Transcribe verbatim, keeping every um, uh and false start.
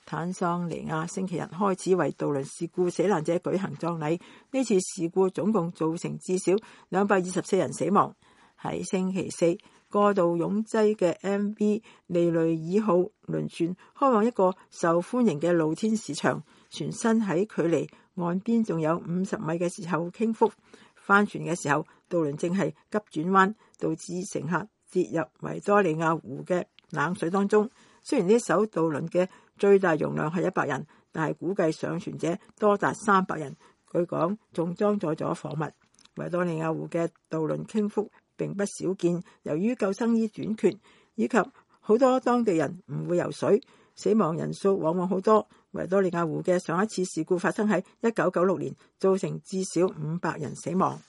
坦桑尼亞星期日開始為渡輪事故死難者舉行葬禮。呢次事故總共造成至少兩百二十四人死亡。喺星期四，過度擁擠嘅 M V 利雷爾號輪船開往一個受歡迎嘅露天市場，船身喺距離岸邊仲有五十米嘅時候傾覆。翻船嘅時候，渡輪正係急轉彎，導致乘客跌入維多利亞湖嘅冷水當中。雖然呢艘渡輪嘅最大容量係一百人，但係估計上船者多達三百人。據講仲裝載咗貨物。維多利亞湖嘅渡輪傾覆並不少見，由於救生衣短缺以及好多當地人唔會游水，死亡人數往往好多。維多利亞湖嘅上一次事故發生喺一九九六年，造成至少五百人死亡。